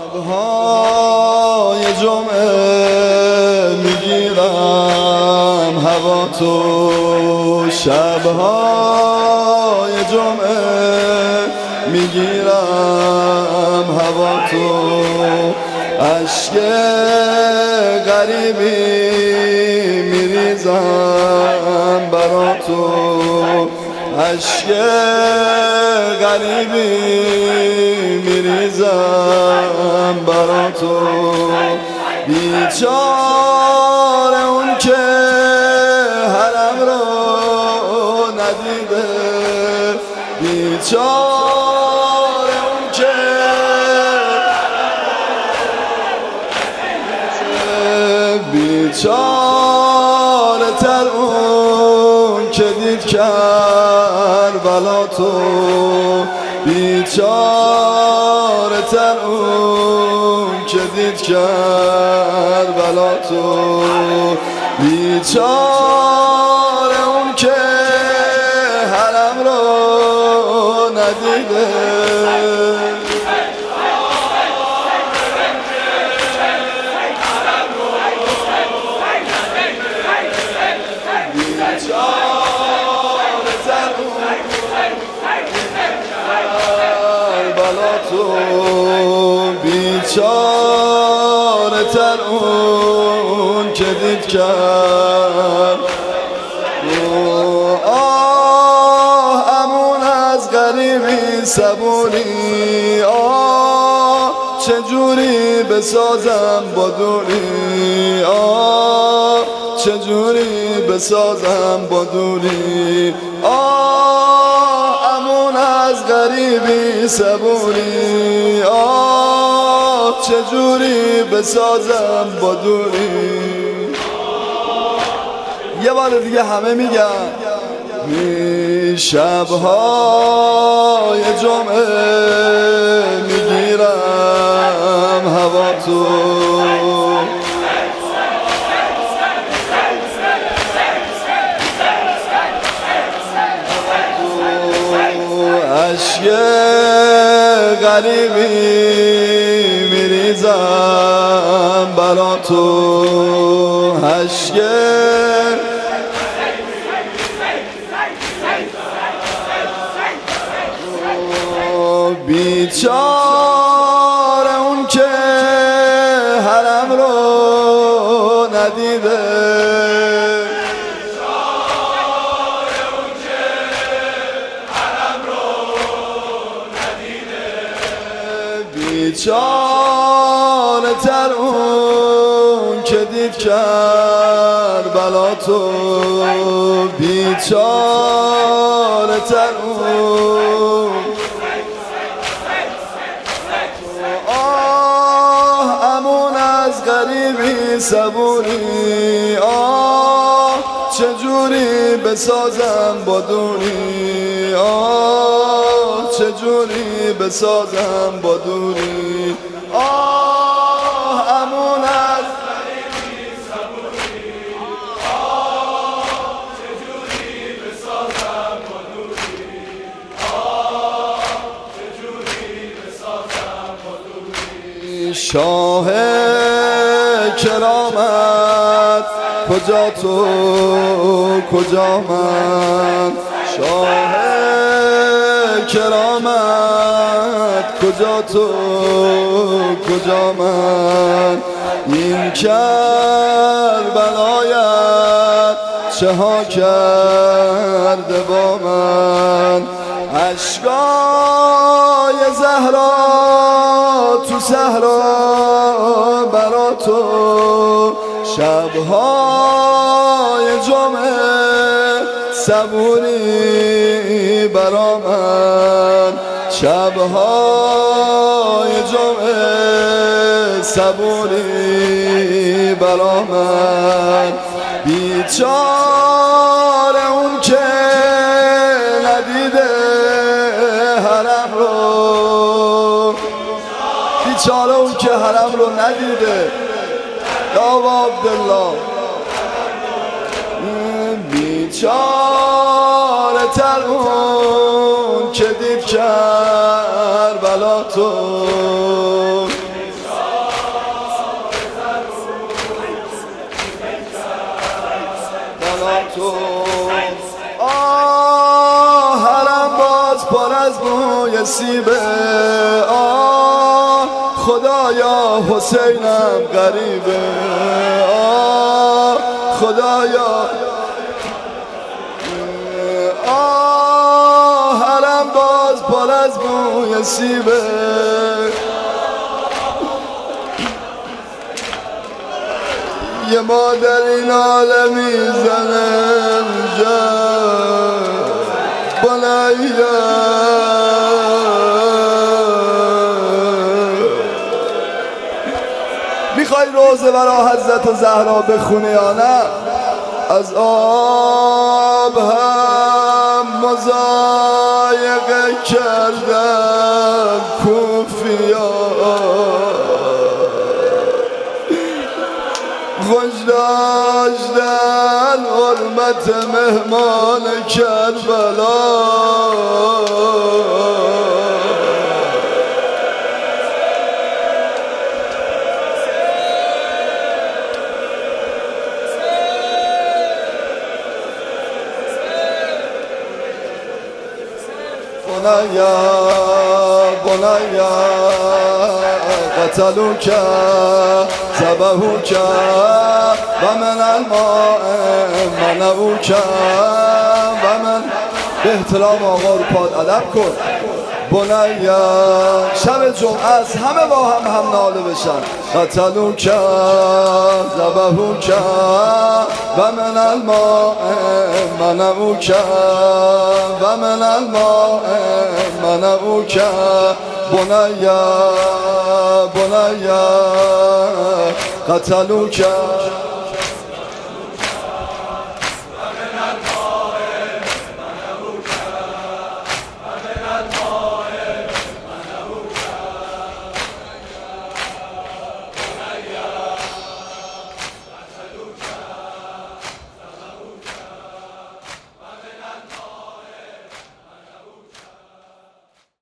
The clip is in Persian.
شب‌های جمعه میگیرم هوا تو، شب‌های جمعه میگیرم هوا تو، اشک غریبی میریزم برا تو، اشک غریبی میریزم برا تو، بیچاره اون که حرم رو ندیده، بیچاره اون که بیچاره تر اون که دید کربلا تو، بیچاره تر اون که دید کربلا تو، بیچاره اون که حرم رو ندیده. بیچاره تر اون که دید کرد، آه امون از غریبی صبوری، آه چجوری بسازم با دوری، آه چجوری بسازم با دوری، آه امون از غریبی صبوری، آه چجوری بسازم با دوری. یه بار دیگه همه میگن شب‌های جمعه میگیرم هوا تو، اشک غریبی میریزم برا تو، اشک بیچاره اون که حرم رو ندیده، بیچاره تر اون که دید کربلا تو، بیچاره تر اون، آه امون از غریبی صبوری، آه چجوری بسازم با دوری، آه چجوری بسازم با دوری، آه امون از غریبی صبوری، آه چجوری بسازم با دوری، آه چجوری بسازم با دوری. شاه کرامت کجا تو کجا من، شاه کرامت کجا تو کجا من، این کربلایت چه ها کرده با من، اشکای زهرا تو صحرا برا تو، شب‌های جمعه صبوری برا من، شب‌های جمعه صبوری برا من، بیچاره اون که ندیده حرم رو، بیچاره اون که حرم رو ندیده. یا عبدالله بیچاره تر اون که دید کربلا تو، خدایا حسینم غریبه، خدایا حرم باز پر از بوی سیبه، یه مادر این عالم میزنه بنیه میخوای روزه برا حضرت زهرا بخونه یا نه؟ از آب هم مضایقه کردن کوفیا، خوش داشتن حرمت مهمان کربلا، بنیا قتلوک ذبحوک و من الماء منعوک و من. به احترام آقا رو پاد ادب کن. بنیا شب جمعه است، همه با هم ناله بشن. قتلوک ذبحوک و من الماء منعوک و من الماء منعوک. بنیا قتلوک